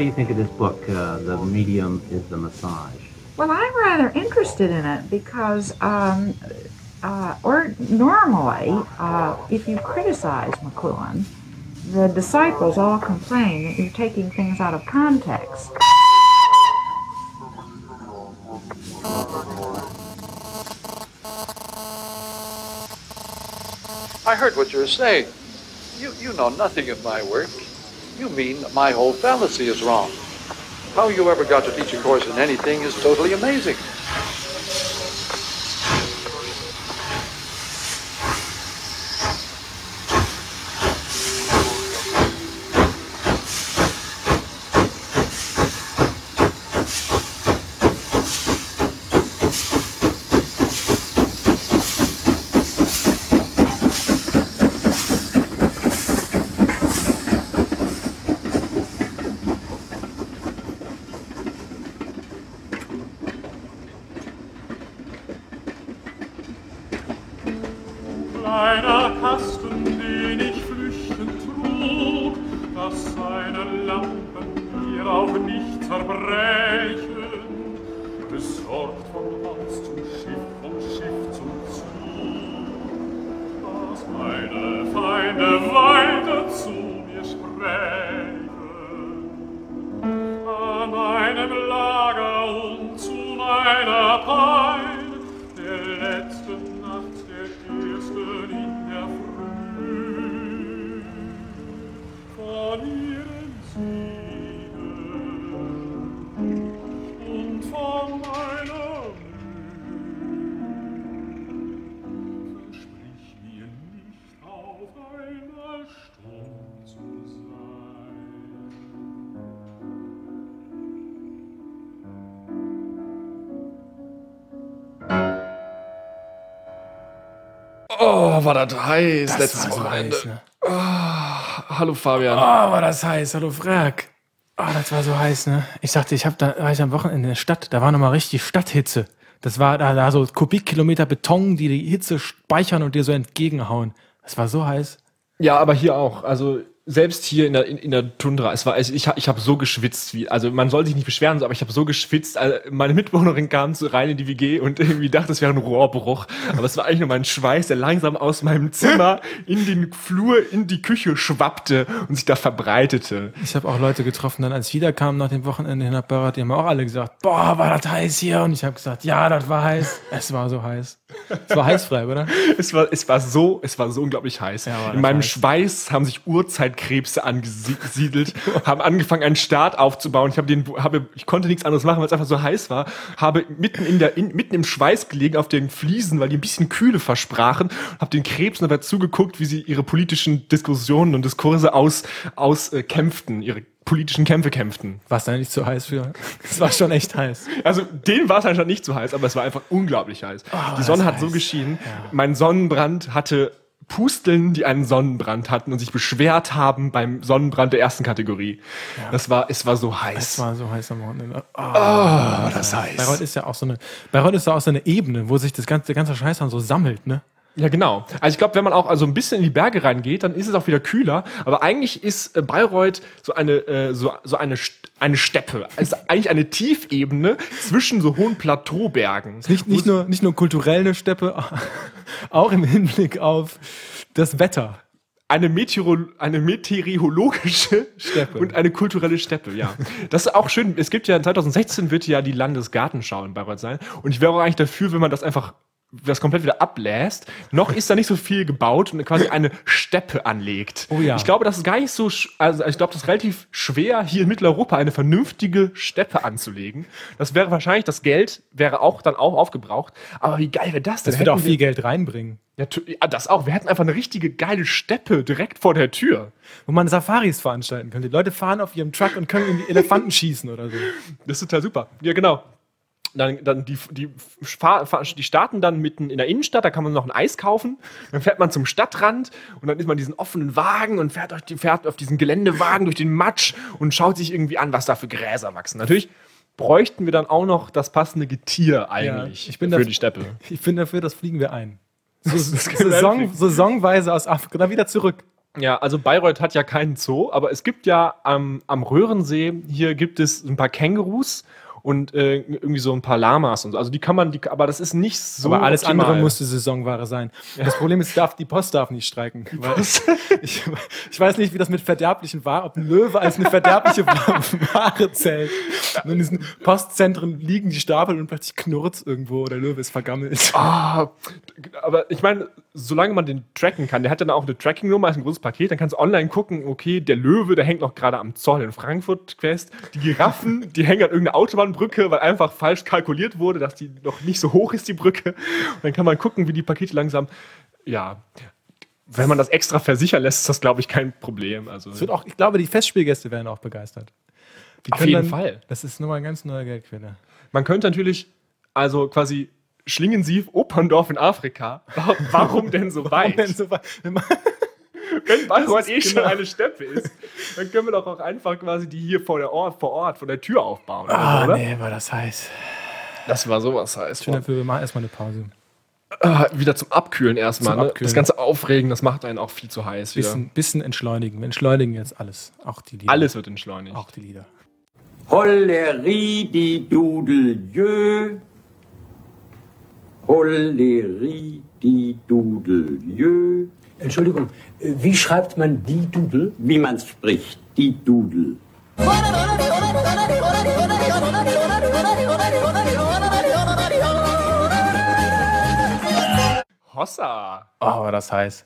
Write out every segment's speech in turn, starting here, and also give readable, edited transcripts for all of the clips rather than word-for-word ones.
you think of this book, The Medium is the Massage? Well, I'm rather interested in it because, or normally, if you criticize McLuhan, the disciples all complain that you're taking things out of context. I heard what you're saying. You know nothing of my work. You mean my whole fallacy is wrong. How you ever got to teach a course in anything is totally amazing. Kleiner Kasten, den ich flüchtend trug, dass seine Lampen mir auch nicht zerbrechen, besorgt von Haus zum Schiff, vom Schiff zum Zug, dass meine Feinde weiter zu mir sprechen, an meinem Lager und zu meiner Pein, der letzten Nacht, der ersten in der Früh, von ihren Siegen und von meiner Mühe. Versprich mir nicht auf einmal stumm zu sein. Oh, war das heiß Das letztes war so Wochenende. heiß, ne? Hallo Fabian. Oh, war das heiß. Hallo Frag. Oh, das war so heiß, ne? Ich sagte, war ich am Wochenende in der Stadt, da war nochmal richtig Stadthitze. Das war da so Kubikkilometer Beton, die Hitze speichern und dir so entgegenhauen. Das war so heiß. Ja, aber hier auch. Also selbst hier in der Tundra, ich habe so geschwitzt, also man soll sich nicht beschweren, aber ich habe so geschwitzt. Also meine Mitbewohnerin kam rein in die WG und irgendwie dachte, es wäre ein Rohrbruch. Aber es war eigentlich nur mein Schweiß, der langsam aus meinem Zimmer in den Flur, in die Küche schwappte und sich da verbreitete. Ich habe auch Leute getroffen, dann als ich wiederkam nach dem Wochenende in der Barat, die haben auch alle gesagt, boah, war das heiß hier. Und ich habe gesagt, ja, das war heiß. Es war so heiß. Es war heißfrei, oder? Es war so unglaublich heiß. Ja, in meinem heiß. Schweiß haben sich Urzeitkrebse angesiedelt, haben angefangen, einen Staat aufzubauen. Ich konnte nichts anderes machen, weil es einfach so heiß war. Habe mitten im Schweiß gelegen auf den Fliesen, weil die ein bisschen Kühle versprachen. Habe den Krebsen dabei zugeguckt, wie sie ihre politischen Diskussionen und Diskurse kämpften, ihre politischen Kämpfe kämpften. War es da nicht zu heiß für? Es war schon echt heiß. Also, denen war es anscheinend nicht so heiß, aber es war einfach unglaublich heiß. Die Sonne hat so geschienen. Ja. Mein Sonnenbrand hatte Pusteln, die einen Sonnenbrand hatten und sich beschwert haben beim Sonnenbrand der ersten Kategorie. Ja. Es war so heiß. Es war so heiß am Wochenende. Das heiß. Bayreuth ist ja auch so eine Ebene, wo sich der ganze Scheiß dann so sammelt, ne? Ja, genau. Also ich glaube, wenn man auch ein bisschen in die Berge reingeht, dann ist es auch wieder kühler. Aber eigentlich ist Bayreuth so eine Steppe. Also eigentlich eine Tiefebene zwischen so hohen Plateaubergen. Nicht nur kulturell eine Steppe, auch im Hinblick auf das Wetter. Eine meteorologische Steppe und eine kulturelle Steppe, ja. Das ist auch schön. Es gibt ja, 2016 wird ja die Landesgartenschau in Bayreuth sein. Und ich wäre auch eigentlich dafür, wenn man das komplett wieder ablässt. Noch ist da nicht so viel gebaut und quasi eine Steppe anlegt. Oh ja. Ich glaube, das ist gar nicht so, ich glaube, das ist relativ schwer, hier in Mitteleuropa eine vernünftige Steppe anzulegen. Das wäre wahrscheinlich, das Geld wäre auch dann aufgebraucht. Aber wie geil wäre das denn? Das würde auch viel Geld reinbringen. Ja, das auch. Wir hätten einfach eine richtige geile Steppe direkt vor der Tür. Wo man Safaris veranstalten könnte. Die Leute fahren auf ihrem Truck und können in die Elefanten schießen oder so. Das ist total super. Ja, genau. Dann die starten dann mitten in der Innenstadt, da kann man noch ein Eis kaufen. Dann fährt man zum Stadtrand und dann ist man diesen offenen Wagen und fährt auf diesen Geländewagen durch den Matsch und schaut sich irgendwie an, was da für Gräser wachsen. Natürlich bräuchten wir dann auch noch das passende Getier eigentlich für die Steppe. Ich bin dafür, das fliegen wir ein. Saisonweise aus Afrika, dann wieder zurück. Ja, also Bayreuth hat ja keinen Zoo, aber es gibt ja am Röhrensee, hier gibt es ein paar Kängurus und irgendwie so ein paar Lamas und so. Also die kann man, aber das ist nicht so Aber alles optimal. andere musste Saisonware sein. Das Problem ist, die Post darf nicht streiken. Weil ich weiß nicht, wie das mit verderblichen Waren, ob ein Löwe als eine verderbliche Ware zählt. Und in diesen Postzentren liegen die Stapel und plötzlich knurrt irgendwo, der Löwe ist vergammelt. Ah, aber ich meine, solange man den tracken kann, der hat dann auch eine Tracking-Nummer, ist ein großes Paket, dann kannst du online gucken, okay, der Löwe, der hängt noch gerade am Zoll in Frankfurt fest, die Giraffen, die hängen an irgendeiner Autobahnbrücke, weil einfach falsch kalkuliert wurde, dass die noch nicht so hoch ist, die Brücke. Und dann kann man gucken, wie die Pakete langsam, ja, wenn man das extra versichern lässt, ist das, glaube ich, kein Problem. Also, Es wird auch, ich glaube, die Festspielgäste werden auch begeistert. Die auf können jeden Fall. Das ist nochmal eine ganz neue Geldquelle. Man könnte natürlich, also quasi Schlingensief, Operndorf in Afrika. Warum denn so weit? Wenn Bayreuth schon eine Steppe ist, dann können wir doch auch einfach quasi die hier vor Ort, vor der Tür aufbauen. Oder? Nee, war das heiß. Das war sowas heiß. Schön dafür, wir machen erstmal eine Pause. Wieder zum Abkühlen erstmal. Zum Ne? Abkühlen. Das ganze Aufregen, das macht einen auch viel zu heiß wieder. Bisschen entschleunigen. Wir entschleunigen jetzt alles. Auch die Lieder. Alles wird entschleunigt. Auch die Lieder. Holleri die Dudeljö. Holleri die Dudeljö. Entschuldigung, wie schreibt man die Dudel? Wie man's spricht, die Dudel. Hossa! Oh, war das heiß.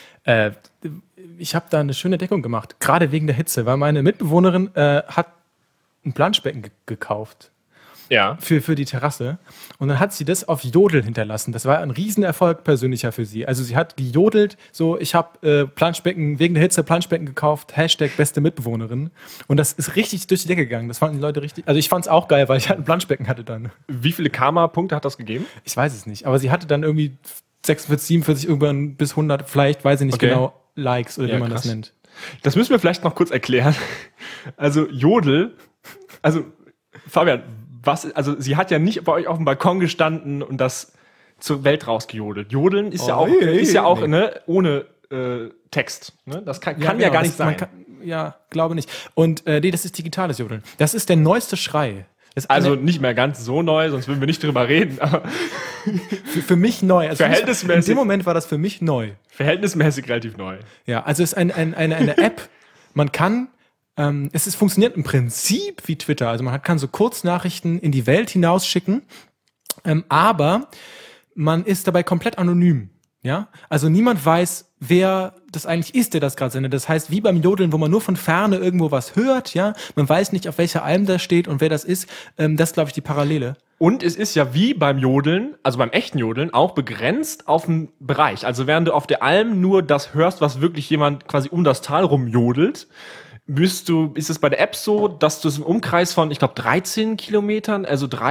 Ich habe da eine schöne Deckung gemacht, gerade wegen der Hitze, weil meine Mitbewohnerin hat ein Planschbecken gekauft Ja. für die Terrasse und dann hat sie das auf Jodel hinterlassen. Das war ein Riesenerfolg persönlicher für sie. Also sie hat gejodelt, so ich habe Planschbecken, wegen der Hitze Planschbecken gekauft, Hashtag beste Mitbewohnerin und das ist richtig durch die Decke gegangen. Das fanden die Leute richtig, also ich fand es auch geil, weil ich halt ein Planschbecken hatte dann. Wie viele Karma-Punkte hat das gegeben? Ich weiß es nicht, aber sie hatte dann irgendwie 46, 47, irgendwann bis 100, vielleicht, weiß ich nicht Okay. genau, Likes oder Ja, wie man krass. das nennt. Das müssen wir vielleicht noch kurz erklären. Also Jodel, also Fabian, also sie hat ja nicht bei euch auf dem Balkon gestanden und das zur Welt rausgejodelt. Jodeln ist ja auch, nee. ne, ohne Text. Ne? Das kann ja genau, gar nicht sein. Ja, glaube nicht. Und nee, das ist digitales Jodeln. Das ist der neueste Schrei. Das ist Also eine- nicht mehr ganz so neu, sonst würden wir nicht drüber reden. Aber für mich neu. Also verhältnismäßig- in dem Moment war das für mich neu. verhältnismäßig relativ neu. Ja, also es ist eine App. Man kann, funktioniert im Prinzip wie Twitter. Also man kann so Kurznachrichten in die Welt hinausschicken, aber man ist dabei komplett anonym. Ja, also niemand weiß, wer das eigentlich ist, der das gerade sendet. Das heißt, wie beim Jodeln, wo man nur von Ferne irgendwo was hört, ja, man weiß nicht, auf welcher Alm das steht und wer das ist. Das ist, glaube ich, die Parallele. Und es ist ja wie beim Jodeln, also beim echten Jodeln, auch begrenzt auf einen Bereich. Also während du auf der Alm nur das hörst, was wirklich jemand quasi um das Tal rum jodelt, ist es bei der App so, dass du es im Umkreis von, ich glaube, 13 Kilometern, also so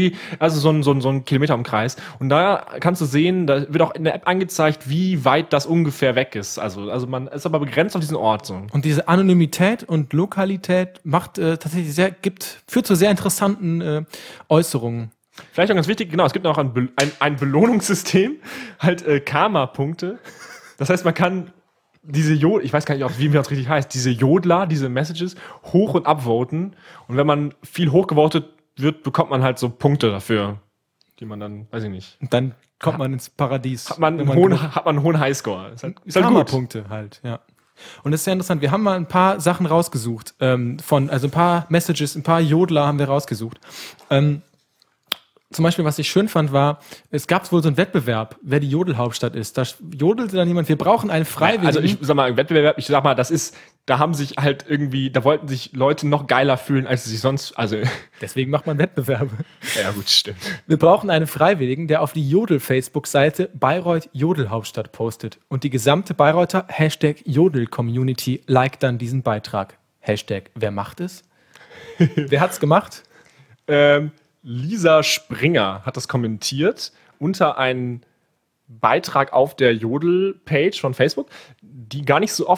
ein Kilometerumkreis. Und da kannst du sehen, da wird auch in der App angezeigt, wie weit das ungefähr weg ist. Also man ist aber begrenzt auf diesen Ort so. Und diese Anonymität und Lokalität macht tatsächlich führt zu sehr interessanten Äußerungen. Vielleicht auch ganz wichtig, genau, es gibt noch ein Belohnungssystem, halt Karma-Punkte. Das heißt, man kann ich weiß gar nicht, wie das richtig heißt, diese Jodler, diese Messages hoch- und abvoten. Und wenn man viel hochgevotet wird, bekommt man halt so Punkte dafür, die man dann, weiß ich nicht. Und dann kommt man ins Paradies. Hat man Wenn einen hohen Highscore. Ist halt gut. Karma-Punkte halt, ja. Und das ist sehr interessant. Wir haben mal ein paar Sachen rausgesucht, also ein paar Messages, ein paar Jodler haben wir rausgesucht. Zum Beispiel, was ich schön fand, war, es gab wohl so einen Wettbewerb, wer die Jodelhauptstadt ist. Da jodelte dann jemand, wir brauchen einen Freiwilligen. Also ich sag mal, im Wettbewerb, da haben sich halt irgendwie, da wollten sich Leute noch geiler fühlen, als sie sich sonst, also. Deswegen macht man Wettbewerbe. Ja gut, stimmt. Wir brauchen einen Freiwilligen, der auf die Jodel-Facebook-Seite Bayreuth Jodelhauptstadt postet. Und die gesamte Bayreuther #Jodel-Community liked dann diesen Beitrag. #Wer macht es? Wer hat's gemacht? Lisa Springer hat das kommentiert unter einen Beitrag auf der Jodel-Page von Facebook, die gar nicht so oft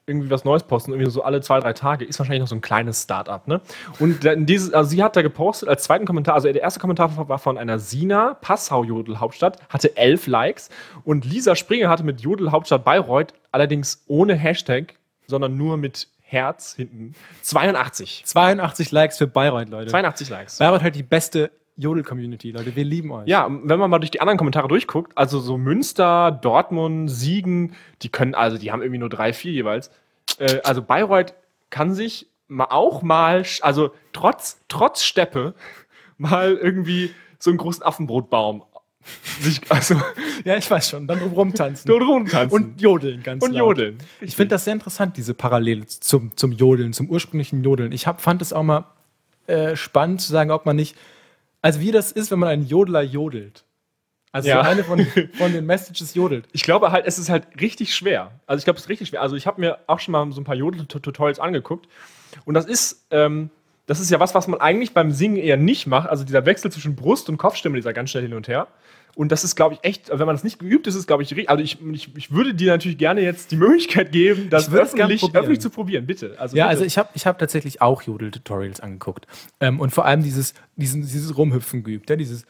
irgendwie was Neues posten, irgendwie so alle 2-3 Tage, ist wahrscheinlich noch so ein kleines Start-up, ne? Und also sie hat da gepostet als zweiten Kommentar, also der erste Kommentar war von einer Sina, Passau Jodel Hauptstadt, hatte 11 Likes und Lisa Springer hatte mit Jodel Hauptstadt Bayreuth, allerdings ohne Hashtag, sondern nur mit Herz hinten, 82. 82 Likes für Bayreuth, Leute. 82 Likes. Bayreuth halt die beste Jodel-Community, Leute. Wir lieben euch. Ja, wenn man mal durch die anderen Kommentare durchguckt, also so Münster, Dortmund, Siegen, die haben irgendwie nur 3, 4 jeweils. Also Bayreuth kann sich also trotz Steppe, mal irgendwie so einen großen Affenbrotbaum ja, ich weiß schon. Dann rumtanzen. rumtanzen. Und jodeln ganz Und laut. jodeln. Ich finde das sehr interessant, diese Parallele zum Jodeln, zum ursprünglichen Jodeln. Ich fand es auch mal spannend zu sagen, ob man nicht, also wie das ist, wenn man einen Jodler jodelt. Also Ja. so eine von den Messages jodelt. Ich glaube halt, es ist halt richtig schwer. Also ich glaube, es ist richtig schwer. Also ich habe mir auch schon mal so ein paar Jodel-Tutorials angeguckt. Und das ist ja was man eigentlich beim Singen eher nicht macht. Also dieser Wechsel zwischen Brust- und Kopfstimme, dieser ganz schnell hin und her. Und das ist, glaube ich, echt, wenn man das nicht geübt ist, ist, glaube ich, also ich würde dir natürlich gerne jetzt die Möglichkeit geben, das öffentlich zu probieren, bitte. Also Ja, bitte. also ich hab tatsächlich auch Jodel-Tutorials angeguckt. Und vor allem dieses Rumhüpfen geübt. Ja, dieses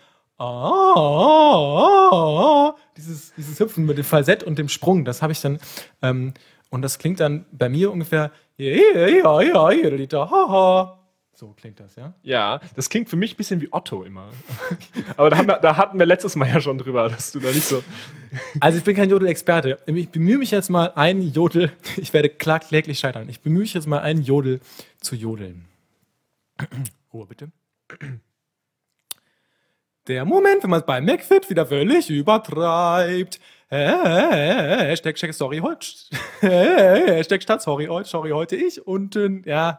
Hüpfen mit dem Falsett und dem Sprung, das habe ich dann, und das klingt dann bei mir ungefähr, so klingt das, ja? Ja, das klingt für mich ein bisschen wie Otto immer. Aber da hatten wir letztes Mal ja schon drüber, dass du da nicht so... Also ich bin kein Jodel-Experte. Ich bemühe mich jetzt mal, einen Jodel, ich werde kläglich scheitern, ich bemühe mich jetzt mal, einen Jodel zu jodeln. Ruhe bitte. Der Moment, wenn man es bei McFit wieder völlig übertreibt. Hashtag sorry heute. Hashtag statt sorry heute ich. Unten, ja.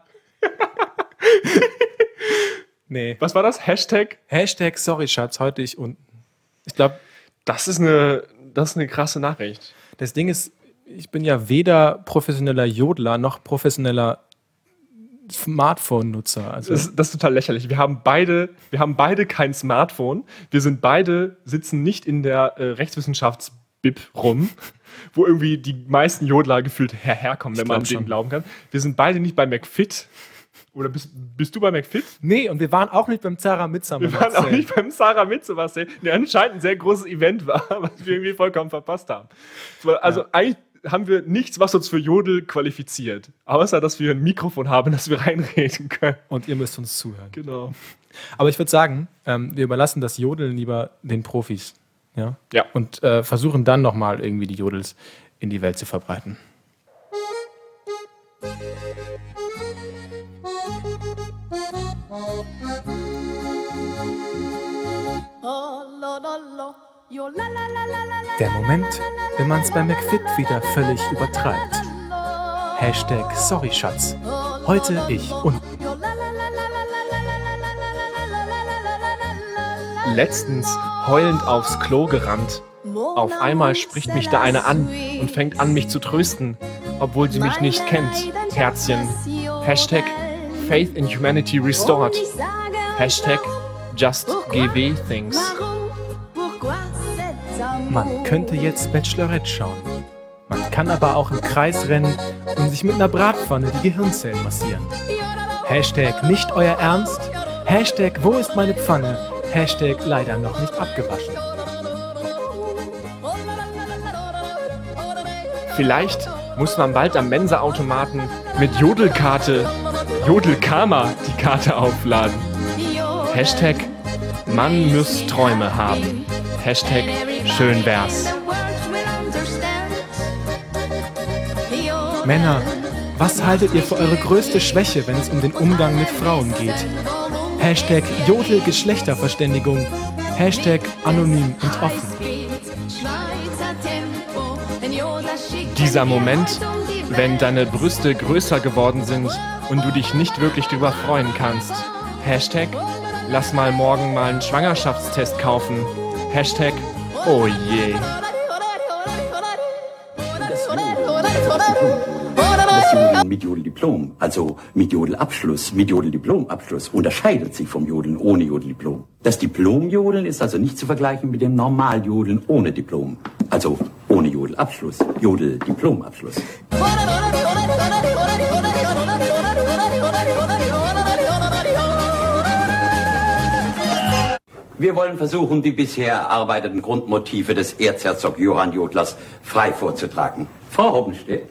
Nee. Was war das? Hashtag sorry Schatz, heute ich unten. Ich glaube, das ist eine krasse Nachricht. das Ding ist, ich bin ja weder professioneller Jodler noch professioneller Smartphone-Nutzer. Also Das ist total lächerlich. Wir haben beide kein Smartphone. Wir sitzen nicht in der Rechtswissenschafts-Bib rum, wo irgendwie die meisten Jodler gefühlt herkommen, wenn man glaub denen schon. glauben kann. Wir sind beide nicht bei McFit. Oder bist du bei McFit? nee, und wir waren auch nicht beim Zara Midsummer. Wir waren auch nicht beim Sarah Mitzvah, der anscheinend ein sehr großes Event war, was wir irgendwie vollkommen verpasst haben. Also eigentlich haben wir nichts, was uns für Jodel qualifiziert. Außer, dass wir ein Mikrofon haben, dass wir reinreden können. Und ihr müsst uns zuhören. Genau. Aber ich würde sagen, wir überlassen das Jodeln lieber den Profis. Ja. Ja. Und versuchen dann nochmal irgendwie die Jodels in die Welt zu verbreiten. Der Moment, wenn man es bei McFit wieder völlig übertreibt. Hashtag sorry Schatz. Heute ich und Letztens heulend aufs Klo gerannt. Auf einmal spricht mich da eine an und fängt an, mich zu trösten, obwohl sie mich nicht kennt. Herzchen. Hashtag Faith in Humanity Restored. Hashtag Just GW Things. man könnte jetzt Bachelorette schauen. Man kann aber auch im Kreis rennen und sich mit einer Bratpfanne die Gehirnzellen massieren. Hashtag nicht euer Ernst. Hashtag wo ist meine Pfanne. Hashtag leider noch nicht abgewaschen. Vielleicht muss man bald am Mensa-Automaten mit Jodelkarma die Karte aufladen. Hashtag man muss Träume haben. Hashtag schön wär's. Männer, was haltet ihr für eure größte Schwäche, wenn es um den Umgang mit Frauen geht? Hashtag Jodel-Geschlechterverständigung. Hashtag anonym und offen. Dieser Moment, wenn deine Brüste größer geworden sind und du dich nicht wirklich drüber freuen kannst. Hashtag lass mal morgen mal einen Schwangerschaftstest kaufen. Hashtag oh je. Das Jodeln mit Jodeldiplom, also mit Jodelabschluss, mit Jodeldiplomabschluss, unterscheidet sich vom Jodeln ohne Jodeldiplom. Das Diplomjodeln ist also nicht zu vergleichen mit dem Normaljodeln ohne Diplom, also ohne Jodelabschluss, Jodeldiplomabschluss. Wir wollen versuchen, die bisher erarbeiteten Grundmotive des Erzherzog Johann Jodlers frei vorzutragen. Frau Hoppenstedt.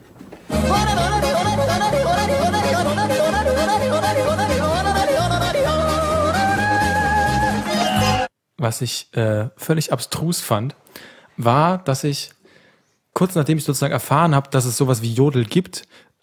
Was ich völlig abstrus fand, war, dass ich kurz nachdem ich sozusagen erfahren habe, dass es sowas wie Jodel gibt,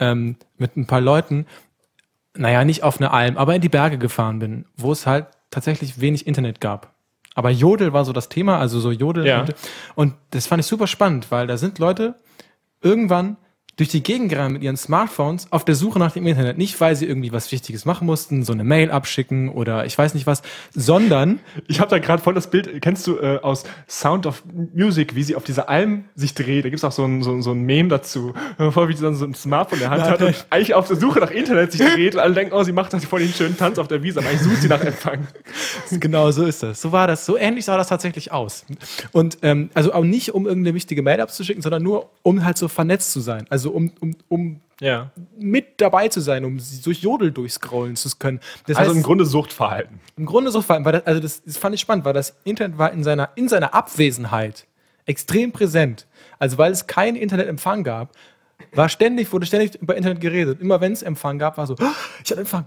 mit ein paar Leuten, naja, nicht auf eine Alm, aber in die Berge gefahren bin, wo es halt tatsächlich wenig Internet gab. Aber Jodel war so das Thema, also so Jodel. Ja. Und das fand ich super spannend, weil da sind Leute irgendwann durch die Gegend gerannt mit ihren Smartphones auf der Suche nach dem Internet. Nicht, weil sie irgendwie was Wichtiges machen mussten, so eine Mail abschicken oder ich weiß nicht was, sondern Ich habe da gerade voll das Bild, kennst du aus Sound of Music, wie sie auf dieser Alm sich dreht? Da gibt's auch so ein Meme dazu, voll wie sie dann so ein Smartphone in der Hand hat und eigentlich auf der Suche nach Internet sich dreht und alle denken, oh, sie macht das voll den schönen Tanz auf der Wiese, aber eigentlich sucht sie nach Empfang. genau so ist das. So war das. So ähnlich sah das tatsächlich aus. Und also auch nicht, um irgendeine wichtige Mail abzuschicken, sondern nur, um halt so vernetzt zu sein. Also um Ja. mit dabei zu sein, um sie durch Jodel durchscrollen zu können. Das Also heißt, im Grunde Suchtverhalten. im Grunde so vor allem, weil das fand ich spannend, weil das Internet war in seiner Abwesenheit extrem präsent. Also weil es keinen Internetempfang gab, wurde ständig über Internet geredet. Immer wenn es Empfang gab, war so, "Oh, ich habe Empfang."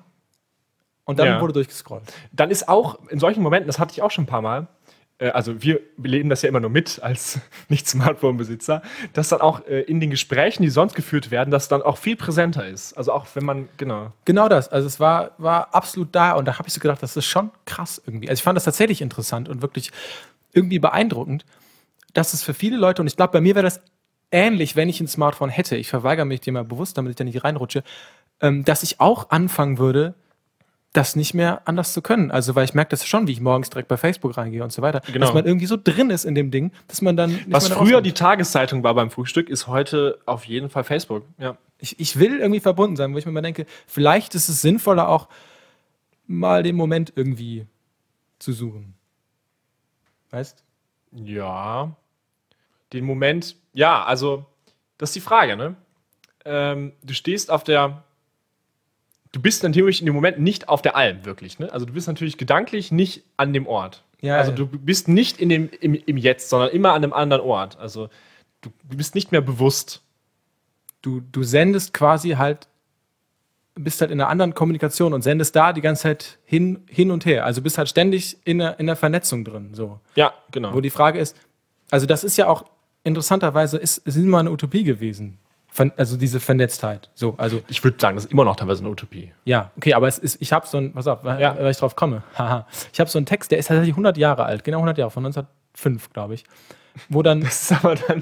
Und dann Ja. wurde durchgescrollt. Dann ist auch in solchen Momenten, das hatte ich auch schon ein paar Mal, also wir leben das ja immer nur mit als Nicht-Smartphone-Besitzer, dass dann auch in den Gesprächen, die sonst geführt werden, das dann auch viel präsenter ist. Also auch wenn man, genau. Genau das. Also es war absolut da und da habe ich so gedacht, das ist schon krass irgendwie. Also ich fand das tatsächlich interessant und wirklich irgendwie beeindruckend, dass es für viele Leute, und ich glaube, bei mir wäre das ähnlich, wenn ich ein Smartphone hätte, ich verweigere mich dem mal bewusst, damit ich da nicht reinrutsche, dass ich auch anfangen würde, das nicht mehr anders zu können. Also, weil ich merke das schon, wie ich morgens direkt bei Facebook reingehe und so weiter. Genau. Dass man irgendwie so drin ist in dem Ding, dass man dann nicht Was mehr da früher rauskommt. die Tageszeitung war beim Frühstück, ist heute auf jeden Fall Facebook. Ja. Ich will irgendwie verbunden sein, wo ich mir mal denke, vielleicht ist es sinnvoller auch mal den Moment irgendwie zu suchen. Weißt? Ja. Den Moment, ja, also, das ist die Frage, ne? Du stehst du bist natürlich in dem Moment nicht auf der Alm, wirklich, ne? Also du bist natürlich gedanklich nicht an dem Ort. Ja, Also ja. du bist nicht im Jetzt, sondern immer an einem anderen Ort. Also du bist nicht mehr bewusst. Du sendest quasi halt, bist halt in einer anderen Kommunikation und sendest da die ganze Zeit hin und her. Also bist halt ständig in der Vernetzung drin. So. Ja, genau. Wo die Frage ist, also das ist ja auch interessanterweise, es ist immer eine Utopie gewesen. Also diese Vernetztheit. So, also Ich würde sagen, das ist immer noch teilweise eine Utopie. ja, okay, aber ich habe so ein, pass auf, weil ich drauf komme. Haha. Ich habe so einen Text, der ist tatsächlich 100 Jahre alt, genau 100 Jahre, von 1905, glaube ich. Wo dann, Das ist aber dann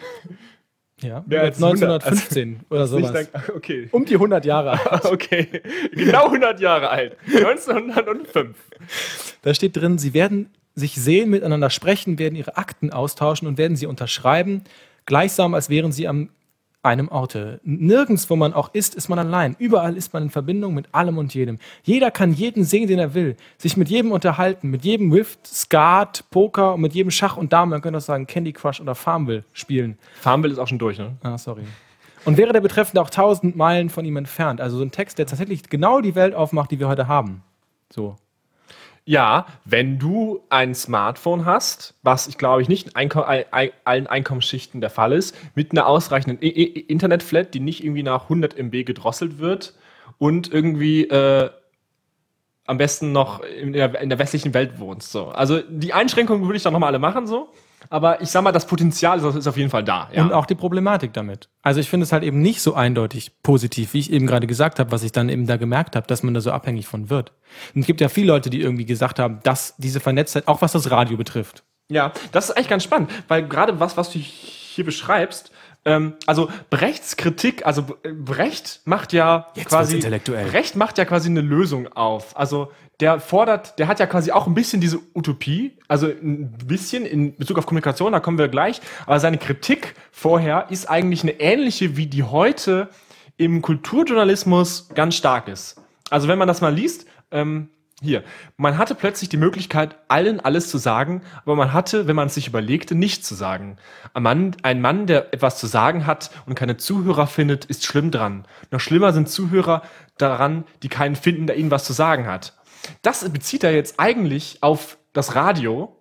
ja, mehr als 100, 1915 oder sowas. Okay. Um die 100 Jahre alt. Okay. Genau 100 Jahre alt. 1905. Da steht drin, sie werden sich sehen, miteinander sprechen, werden ihre Akten austauschen und werden sie unterschreiben, gleichsam als wären sie am einem Orte. Nirgends, wo man auch ist man allein. Überall ist man in Verbindung mit allem und jedem. Jeder kann jeden sehen, den er will. Sich mit jedem unterhalten, mit jedem Rift, Skat, Poker und mit jedem Schach und Dame, man könnte auch sagen Candy Crush oder Farmville spielen. Farmville ist auch schon durch, ne? Ah, sorry. Und wäre der Betreffende auch 1000 Meilen von ihm entfernt. Also so ein Text, der tatsächlich genau die Welt aufmacht, die wir heute haben. So. Ja, wenn du ein Smartphone hast, was ich glaube ich nicht in allen Einkommensschichten der Fall ist, mit einer ausreichenden Internetflat, die nicht irgendwie nach 100 MB gedrosselt wird und irgendwie am besten noch in der westlichen Welt wohnst. So. Also die Einschränkungen würde ich dann nochmal alle machen, so. Aber ich sag mal, das Potenzial ist auf jeden Fall da. Ja. Und auch die Problematik damit. Also ich finde es halt eben nicht so eindeutig positiv, wie ich eben gerade gesagt habe, was ich dann eben da gemerkt habe, dass man da so abhängig von wird. Und es gibt ja viele Leute, die irgendwie gesagt haben, dass diese Vernetztheit, auch was das Radio betrifft. Ja, das ist eigentlich ganz spannend, weil gerade was du hier beschreibst, also Brechts Kritik, also Brecht macht ja Jetzt quasi wird's intellektuell. Brecht macht ja quasi eine Lösung auf. Also der hat ja quasi auch ein bisschen diese Utopie, also ein bisschen in Bezug auf Kommunikation, da kommen wir gleich, aber seine Kritik vorher ist eigentlich eine ähnliche, wie die heute im Kulturjournalismus ganz stark ist. Also wenn man das mal liest, hier, man hatte plötzlich die Möglichkeit, allen alles zu sagen, aber man hatte, wenn man es sich überlegte, nichts zu sagen. Ein Mann, der etwas zu sagen hat und keine Zuhörer findet, ist schlimm dran. Noch schlimmer sind Zuhörer daran, die keinen finden, der ihnen was zu sagen hat. Das bezieht er jetzt eigentlich auf das Radio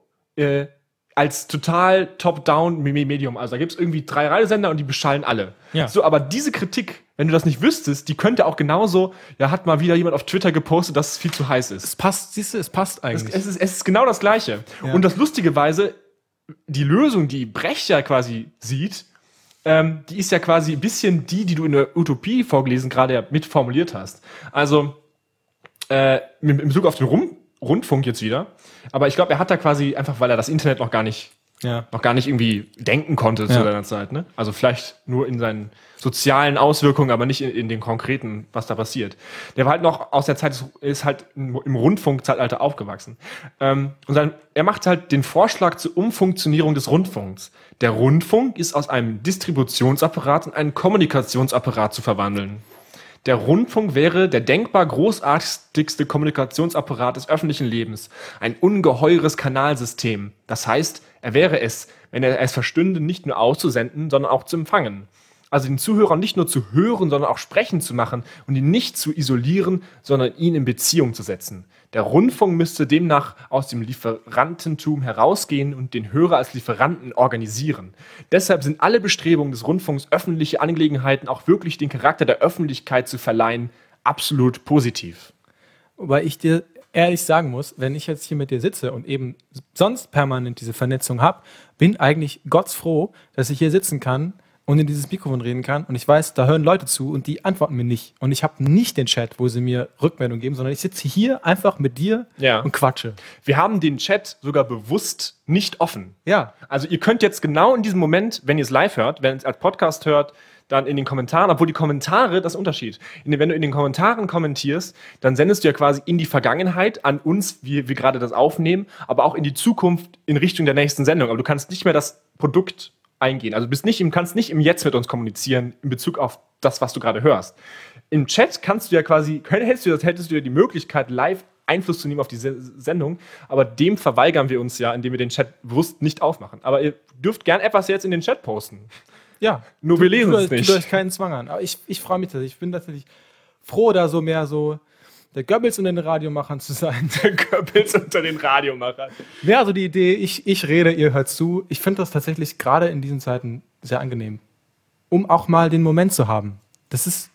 als total top-down-Medium. Also da gibt es irgendwie 3 Radiosender und die beschallen alle. Ja. So, aber diese Kritik, wenn du das nicht wüsstest, die könnte auch genauso, ja, hat mal wieder jemand auf Twitter gepostet, dass es viel zu heiß ist. Es passt, siehst du, es passt eigentlich. Es ist genau das Gleiche. Ja. Und das lustigerweise, die Lösung, die Brecht ja quasi sieht, die ist ja quasi ein bisschen die du in der Utopie vorgelesen gerade ja mitformuliert hast. Also in Bezug auf den Rundfunk jetzt wieder. Aber ich glaube, er hat da quasi einfach, weil er das Internet noch gar nicht irgendwie denken konnte zu seiner Zeit. Ne? Also vielleicht nur in seinen sozialen Auswirkungen, aber nicht in den konkreten, was da passiert. Der war halt noch aus der Zeit, ist halt im Rundfunkzeitalter aufgewachsen. Er macht halt den Vorschlag zur Umfunktionierung des Rundfunks. Der Rundfunk ist aus einem Distributionsapparat in einen Kommunikationsapparat zu verwandeln. Der Rundfunk wäre der denkbar großartigste Kommunikationsapparat des öffentlichen Lebens. Ein ungeheures Kanalsystem. Das heißt, er wäre es, wenn er es verstünde, nicht nur auszusenden, sondern auch zu empfangen. Also den Zuhörern nicht nur zu hören, sondern auch sprechen zu machen und ihn nicht zu isolieren, sondern ihn in Beziehung zu setzen. Der Rundfunk müsste demnach aus dem Lieferantentum herausgehen und den Hörer als Lieferanten organisieren. Deshalb sind alle Bestrebungen des Rundfunks, öffentliche Angelegenheiten auch wirklich den Charakter der Öffentlichkeit zu verleihen, absolut positiv. Wobei ich dir ehrlich sagen muss, wenn ich jetzt hier mit dir sitze und eben sonst permanent diese Vernetzung habe, bin eigentlich gottsfroh, dass ich hier sitzen kann und in dieses Mikrofon reden kann und ich weiß, da hören Leute zu und die antworten mir nicht. Und ich habe nicht den Chat, wo sie mir Rückmeldung geben, sondern ich sitze hier einfach mit dir und quatsche. Wir haben den Chat sogar bewusst nicht offen. Ja. Also ihr könnt jetzt genau in diesem Moment, wenn ihr es live hört, wenn ihr es als Podcast hört, dann in den Kommentaren, obwohl die Kommentare, das ist ein Unterschied. Wenn du in den Kommentaren kommentierst, dann sendest du ja quasi in die Vergangenheit an uns, wie wir gerade das aufnehmen, aber auch in die Zukunft in Richtung der nächsten Sendung. Aber du kannst nicht mehr das Produkt eingehen. Also kannst nicht im Jetzt mit uns kommunizieren in Bezug auf das, was du gerade hörst. Im Chat kannst du ja quasi, hättest du ja die Möglichkeit, live Einfluss zu nehmen auf die Sendung, aber dem verweigern wir uns ja, indem wir den Chat bewusst nicht aufmachen. Aber ihr dürft gern etwas jetzt in den Chat posten. Ja. Nur wir lesen es nicht. Du hast keinen Zwang an. Aber ich freue mich tatsächlich. Ich bin tatsächlich froh, da so mehr so der Goebbels unter den Radiomachern zu sein. Der Goebbels unter den Radiomachern. Ja, so die Idee, ich rede, ihr hört zu. Ich finde das tatsächlich gerade in diesen Zeiten sehr angenehm. Um auch mal den Moment zu haben. Das ist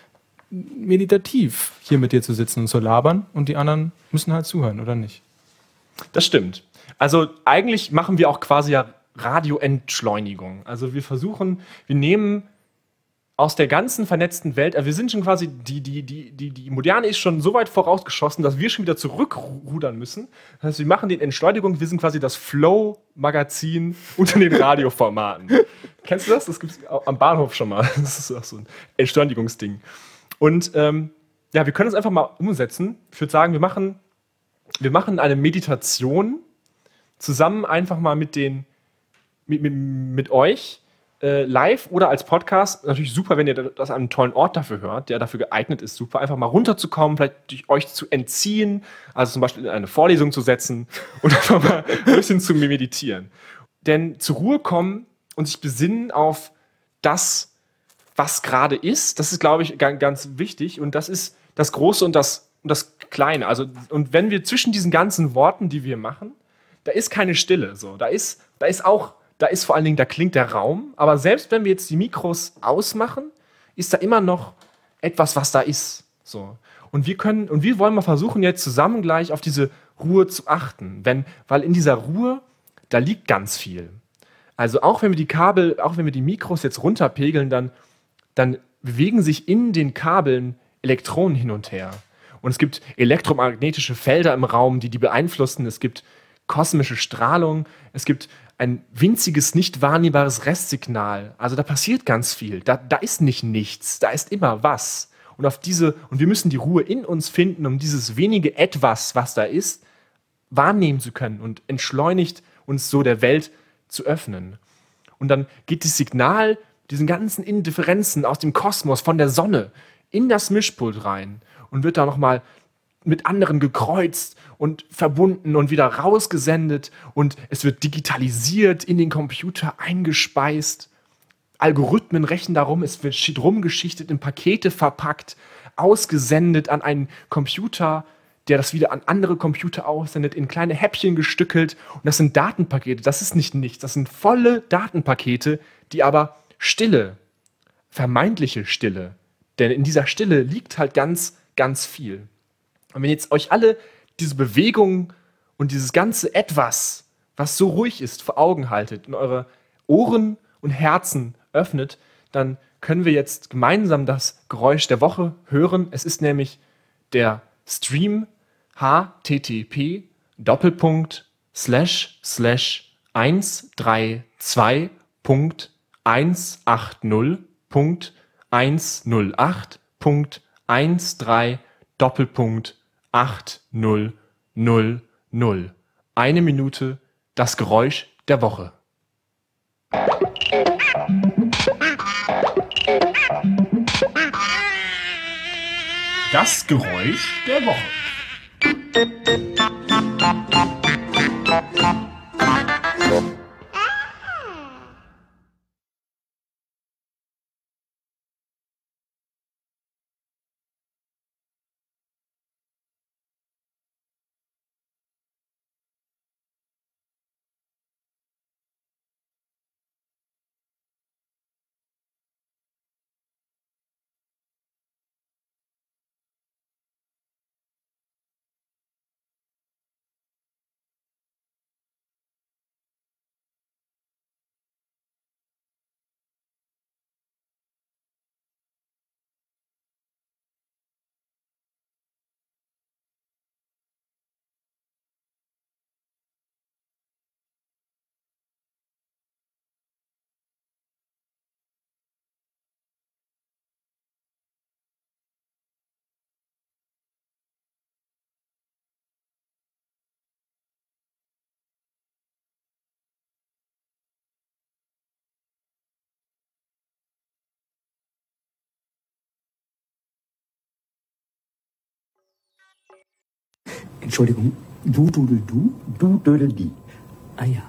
meditativ, hier mit dir zu sitzen und zu labern und die anderen müssen halt zuhören, oder nicht? Das stimmt. Also eigentlich machen wir auch quasi ja Radioentschleunigung. Also wir nehmen aus der ganzen vernetzten Welt, wir sind schon quasi, die Moderne ist schon so weit vorausgeschossen, dass wir schon wieder zurückrudern müssen. Das heißt, wir machen den Entschleunigung, wir sind quasi das Flow-Magazin unter den Radioformaten. Kennst du das? Das gibt es am Bahnhof schon mal. Das ist auch so ein Entschleunigungsding. Und wir können das einfach mal umsetzen. Ich würde sagen, wir machen eine Meditation zusammen einfach mal mit euch live oder als Podcast. Natürlich super, wenn ihr das an einem tollen Ort dafür hört, der dafür geeignet ist, super. Einfach mal runterzukommen, vielleicht euch zu entziehen, also zum Beispiel in eine Vorlesung zu setzen und einfach mal ein bisschen zu meditieren. Denn zur Ruhe kommen und sich besinnen auf das, was gerade ist, das ist, glaube ich, ganz wichtig. Und das ist das Große und das Kleine. Also, und wenn wir zwischen diesen ganzen Worten, die wir machen, da ist keine Stille. So. Da ist vor allen Dingen, da klingt der Raum. Aber selbst wenn wir jetzt die Mikros ausmachen, ist da immer noch etwas, was da ist. So. Und wir wollen mal versuchen, jetzt zusammen gleich auf diese Ruhe zu achten. Weil in dieser Ruhe, da liegt ganz viel. Also auch wenn wir die Mikros jetzt runterpegeln, dann bewegen sich in den Kabeln Elektronen hin und her. Und es gibt elektromagnetische Felder im Raum, die beeinflussen. Es gibt kosmische Strahlung. Es gibt ein winziges, nicht wahrnehmbares Restsignal. Also da passiert ganz viel. Da ist nicht nichts. Da ist immer was. Und wir müssen die Ruhe in uns finden, um dieses wenige Etwas, was da ist, wahrnehmen zu können und entschleunigt uns so der Welt zu öffnen. Und dann geht das Signal, diesen ganzen Indifferenzen aus dem Kosmos, von der Sonne, in das Mischpult rein und wird da nochmal mit anderen gekreuzt und verbunden und wieder rausgesendet und es wird digitalisiert, in den Computer eingespeist. Algorithmen rechnen darum, es wird rumgeschichtet, in Pakete verpackt, ausgesendet an einen Computer, der das wieder an andere Computer aussendet, in kleine Häppchen gestückelt. Und das sind Datenpakete. Das ist nicht nichts. Das sind volle Datenpakete, die aber Stille, vermeintliche Stille, denn in dieser Stille liegt halt ganz, ganz viel. Und wenn jetzt euch alle diese Bewegung und dieses ganze Etwas, was so ruhig ist, vor Augen haltet und eure Ohren und Herzen öffnet, dann können wir jetzt gemeinsam das Geräusch der Woche hören. Es ist nämlich der Stream http://132.108.108.8000. Eine Minute das Geräusch der Woche. Das Geräusch der Woche. Entschuldigung, du dudel du, du dödel die. Ah ja.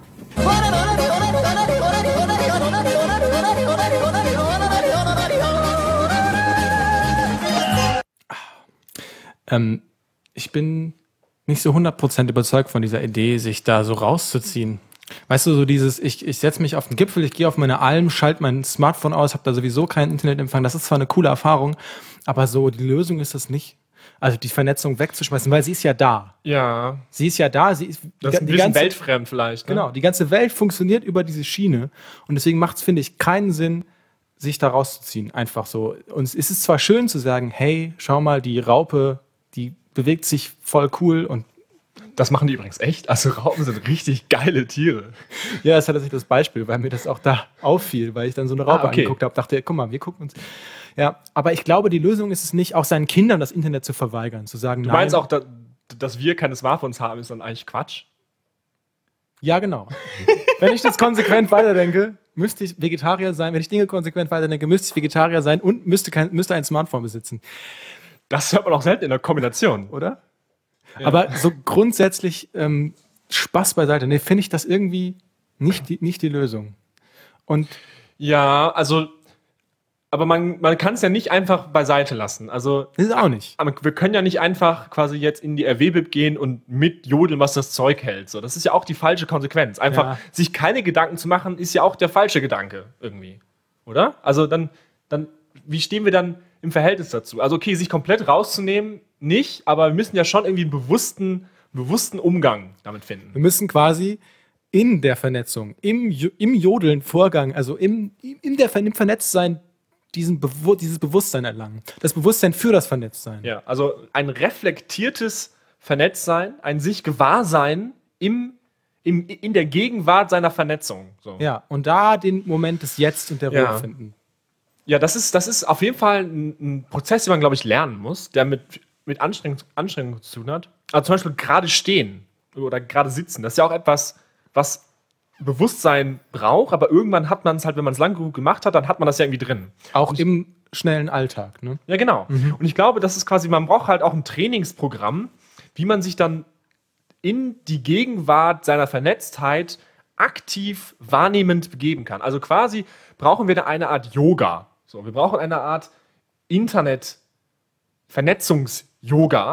Ich bin nicht so 100% überzeugt von dieser Idee, sich da so rauszuziehen. Weißt du, so dieses, ich setze mich auf den Gipfel, ich gehe auf meine Alm, schalte mein Smartphone aus, habe da sowieso keinen Internetempfang. Das ist zwar eine coole Erfahrung, aber so die Lösung ist das nicht. Also die Vernetzung wegzuschmeißen, weil sie ist ja da. Ja. Sie ist ja da. Sie ist Das ist ein bisschen weltfremd vielleicht. Ne? Genau, die ganze Welt funktioniert über diese Schiene. Und deswegen macht es, finde ich, keinen Sinn, sich da rauszuziehen. Einfach so. Und es ist zwar schön zu sagen, hey, schau mal, die Raupe, die bewegt sich voll cool und das machen die übrigens echt. Also Raupen sind richtig geile Tiere. ja, das ist tatsächlich das Beispiel, weil mir das auch da auffiel, weil ich dann so eine Raupe angeguckt habe, dachte, guck mal, wir gucken uns. Ja, aber ich glaube, die Lösung ist es nicht, auch seinen Kindern das Internet zu verweigern, zu sagen, Du meinst auch, dass wir keine Smartphones haben, ist dann eigentlich Quatsch? Ja, genau. Wenn ich das konsequent weiterdenke, müsste ich Vegetarier sein. Wenn ich Dinge konsequent weiterdenke, müsste ich Vegetarier sein und müsste ein Smartphone besitzen. Das hört man auch selten in der Kombination. Oder? Ja. Aber so grundsätzlich Spaß beiseite. Nee, finde ich das irgendwie nicht die Lösung. Und ja, also aber man kann es ja nicht einfach beiseite lassen. Also ist auch nicht. Aber wir können ja nicht einfach quasi jetzt in die RW-Bib gehen und mit jodeln, was das Zeug hält. So, das ist ja auch die falsche Konsequenz. Einfach sich keine Gedanken zu machen, ist ja auch der falsche Gedanke irgendwie. Oder? Also dann wie stehen wir dann im Verhältnis dazu? Also okay, sich komplett rauszunehmen, nicht, aber wir müssen ja schon irgendwie einen bewussten Umgang damit finden. Wir müssen quasi in der Vernetzung, im Jodeln-Vorgang, also im Vernetztsein, dieses Bewusstsein erlangen. Das Bewusstsein für das Vernetztsein. Ja, also ein reflektiertes Vernetztsein, ein sich Gewahrsein in der Gegenwart seiner Vernetzung. So. Ja, und da den Moment des Jetzt und der Ruhe finden. Ja, das ist auf jeden Fall ein Prozess, den man, glaube ich, lernen muss, der mit Anstrengung zu tun hat. Also zum Beispiel gerade stehen oder gerade sitzen, das ist ja auch etwas, was Bewusstsein braucht, aber irgendwann hat man es halt, wenn man es lang genug gemacht hat, dann hat man das ja irgendwie drin. Auch im schnellen Alltag, ne? Ja, genau. Und ich glaube, das ist quasi, man braucht halt auch ein Trainingsprogramm, wie man sich dann in die Gegenwart seiner Vernetztheit aktiv wahrnehmend begeben kann. Also quasi brauchen wir da eine Art Yoga. So, wir brauchen eine Art Internet-Vernetzungs-Yoga,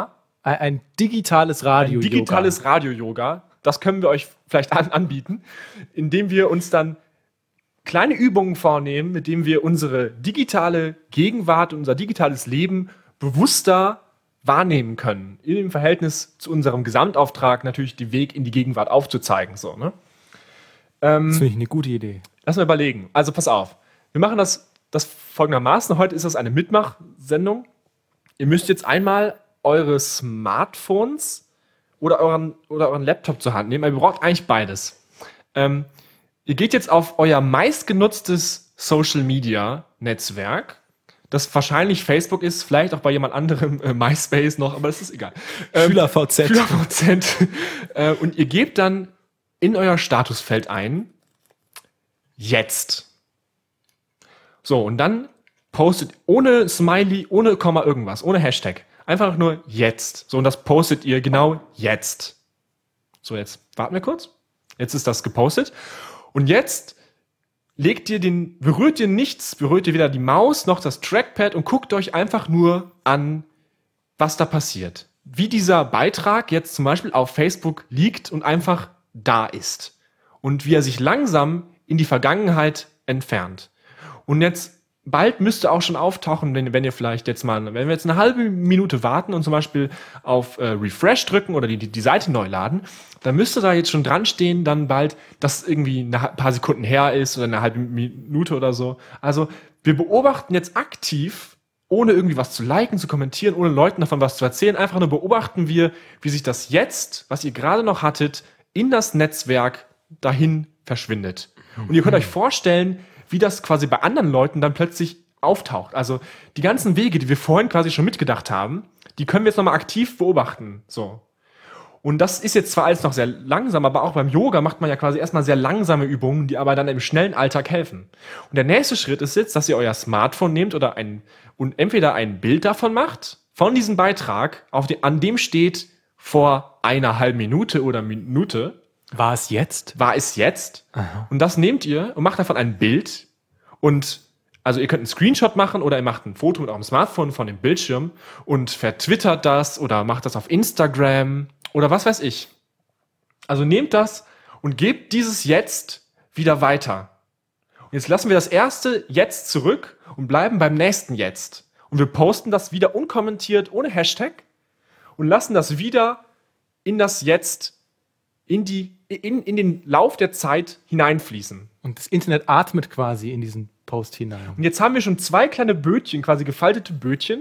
Ein digitales Radio. Ein digitales Radio-Yoga. Das können wir euch vielleicht anbieten, indem wir uns dann kleine Übungen vornehmen, mit denen wir unsere digitale Gegenwart, unser digitales Leben bewusster wahrnehmen können. In dem Verhältnis zu unserem Gesamtauftrag natürlich den Weg in die Gegenwart aufzuzeigen. So, ne? Das finde ich eine gute Idee. Lass mal überlegen. Also pass auf. Wir machen das folgendermaßen. Heute ist das eine Mitmachsendung. Ihr müsst jetzt einmal eure Smartphones oder euren Laptop zur Hand nehmen. Ihr braucht eigentlich beides. Ihr geht jetzt auf euer meistgenutztes Social-Media-Netzwerk, das wahrscheinlich Facebook ist, vielleicht auch bei jemand anderem MySpace noch, aber das ist egal. SchülerVZ. Und ihr gebt dann in euer Statusfeld ein, jetzt. So, und dann postet ohne Smiley, ohne Komma irgendwas, ohne Hashtag. Einfach nur jetzt. So, und das postet ihr genau jetzt. So, jetzt warten wir kurz. Jetzt ist das gepostet. Und jetzt berührt ihr weder die Maus noch das Trackpad und guckt euch einfach nur an, was da passiert. Wie dieser Beitrag jetzt zum Beispiel auf Facebook liegt und einfach da ist. Und wie er sich langsam in die Vergangenheit entfernt. Und jetzt bald müsste auch schon auftauchen, wenn wir jetzt eine halbe Minute warten und zum Beispiel auf Refresh drücken oder die Seite neu laden, dann müsste da jetzt schon dran stehen, dann bald, dass irgendwie ein paar Sekunden her ist oder eine halbe Minute oder so. Also wir beobachten jetzt aktiv, ohne irgendwie was zu liken, zu kommentieren, ohne Leuten davon was zu erzählen, einfach nur beobachten wir, wie sich das jetzt, was ihr gerade noch hattet, in das Netzwerk dahin verschwindet. Und ihr könnt euch vorstellen, wie das quasi bei anderen Leuten dann plötzlich auftaucht. Also die ganzen Wege, die wir vorhin quasi schon mitgedacht haben, die können wir jetzt nochmal aktiv beobachten. So. Und das ist jetzt zwar alles noch sehr langsam, aber auch beim Yoga macht man ja quasi erstmal sehr langsame Übungen, die aber dann im schnellen Alltag helfen. Und der nächste Schritt ist jetzt, dass ihr euer Smartphone nehmt und entweder ein Bild davon macht, von diesem Beitrag, an dem steht vor einer halben Minute oder Minute. War es jetzt? Aha. Und das nehmt ihr und macht davon ein Bild. Und also ihr könnt einen Screenshot machen oder ihr macht ein Foto mit eurem Smartphone von dem Bildschirm und vertwittert das oder macht das auf Instagram oder was weiß ich. Also nehmt das und gebt dieses Jetzt wieder weiter. Und jetzt lassen wir das erste Jetzt zurück und bleiben beim nächsten Jetzt. Und wir posten das wieder unkommentiert, ohne Hashtag und lassen das wieder in das Jetzt in den Lauf der Zeit hineinfließen. Und das Internet atmet quasi in diesen Post hinein. Und jetzt haben wir schon 2 kleine Bötchen, quasi gefaltete Bötchen,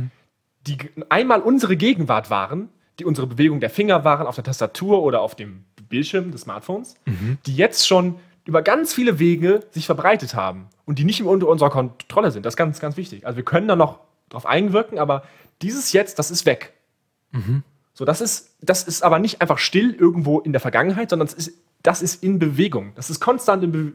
die einmal unsere Gegenwart waren, die unsere Bewegung der Finger waren auf der Tastatur oder auf dem Bildschirm des Smartphones, die jetzt schon über ganz viele Wege sich verbreitet haben und die nicht unter unserer Kontrolle sind. Das ist ganz, ganz wichtig. Also wir können da noch drauf einwirken, aber dieses Jetzt, das ist weg. So, das ist aber nicht einfach still irgendwo in der Vergangenheit, sondern das ist in Bewegung. Das ist konstant in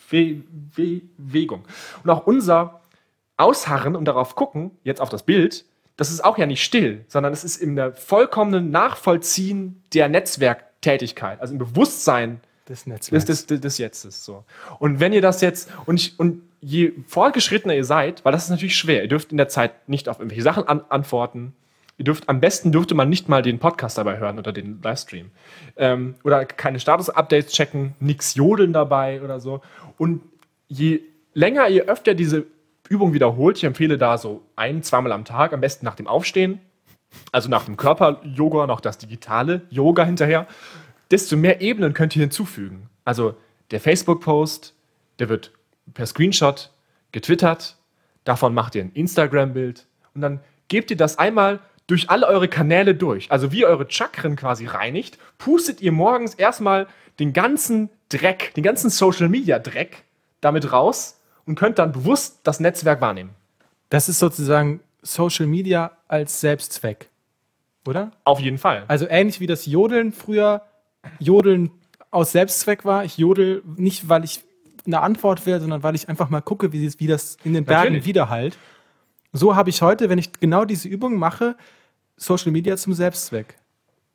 Bewegung. Und auch unser Ausharren und darauf gucken, jetzt auf das Bild, das ist auch ja nicht still, sondern es ist in der vollkommenen Nachvollziehen der Netzwerktätigkeit, also im Bewusstsein des Netzwerks. Des Jetztes. So. Und wenn ihr das jetzt, und je fortgeschrittener ihr seid, weil das ist natürlich schwer, ihr dürft in der Zeit nicht auf irgendwelche Sachen antworten, am besten dürfte man nicht mal den Podcast dabei hören oder den Livestream. Oder keine Status-Updates checken, nix jodeln dabei oder so. Und je öfter diese Übung wiederholt, ich empfehle da so 1-2 Mal am Tag, am besten nach dem Aufstehen, also nach dem Körper-Yoga noch das digitale Yoga hinterher, desto mehr Ebenen könnt ihr hinzufügen. Also der Facebook-Post, der wird per Screenshot getwittert, davon macht ihr ein Instagram-Bild und dann gebt ihr das einmal durch alle eure Kanäle durch. Also wie ihr eure Chakren quasi reinigt, pustet ihr morgens erstmal den ganzen Dreck, den ganzen Social-Media-Dreck damit raus und könnt dann bewusst das Netzwerk wahrnehmen. Das ist sozusagen Social Media als Selbstzweck, oder? Auf jeden Fall. Also ähnlich wie das Jodeln früher Jodeln aus Selbstzweck war. Ich jodel nicht, weil ich eine Antwort will, sondern weil ich einfach mal gucke, wie das in den Bergen Natürlich widerhallt. So habe ich heute, wenn ich genau diese Übung mache, Social Media zum Selbstzweck.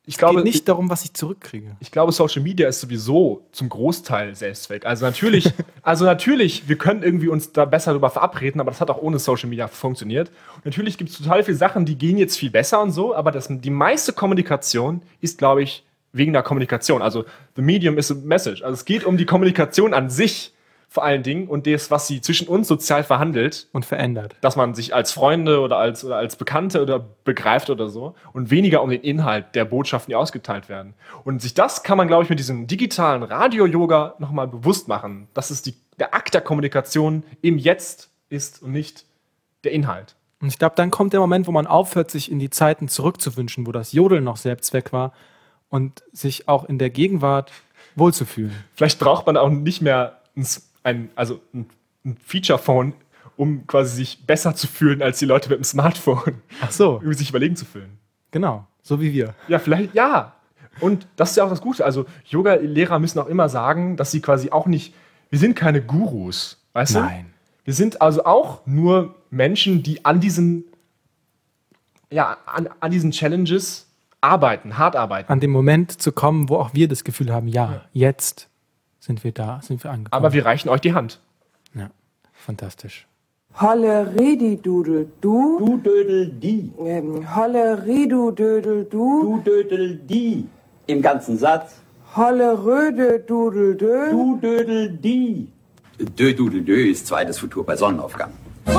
Ich glaube, geht nicht darum, was ich zurückkriege. Ich glaube, Social Media ist sowieso zum Großteil Selbstzweck. Also natürlich, wir können irgendwie uns da besser darüber verabreden, aber das hat auch ohne Social Media funktioniert. Und natürlich gibt es total viele Sachen, die gehen jetzt viel besser und so, aber die meiste Kommunikation ist, glaube ich, wegen der Kommunikation. Also the medium is a message. Also es geht um die Kommunikation an sich vor allen Dingen und das, was sie zwischen uns sozial verhandelt. Und verändert. Dass man sich als Freunde oder als Bekannte oder begreift oder so und weniger um den Inhalt der Botschaften, die ausgeteilt werden. Und sich das kann man, glaube ich, mit diesem digitalen Radio-Yoga nochmal bewusst machen, dass es der Akt der Kommunikation im Jetzt ist und nicht der Inhalt. Und ich glaube, dann kommt der Moment, wo man aufhört, sich in die Zeiten zurückzuwünschen, wo das Jodeln noch Selbstzweck war und sich auch in der Gegenwart wohlzufühlen. Vielleicht braucht man auch nicht mehr ein Feature-Phone, um quasi sich besser zu fühlen als die Leute mit dem Smartphone. Ach so. Um sich überlegen zu fühlen. Genau, so wie wir. Ja, vielleicht, ja. Und das ist ja auch das Gute. Also Yoga-Lehrer müssen auch immer sagen, dass sie quasi auch nicht, wir sind keine Gurus, weißt du? Nein. Wir sind also auch nur Menschen, die an diesen Challenges hart arbeiten. An dem Moment zu kommen, wo auch wir das Gefühl haben, ja. Jetzt sind wir da, sind wir angekommen. Aber wir reichen euch die Hand. Ja, fantastisch. Holle Redidudel du. Du dödel die. Holle Redudödel du. Du dödel die. Im ganzen Satz. Holle Röde Dudel dö. Du dödel die. Dö dudel dö ist zweites Futur bei Sonnenaufgang.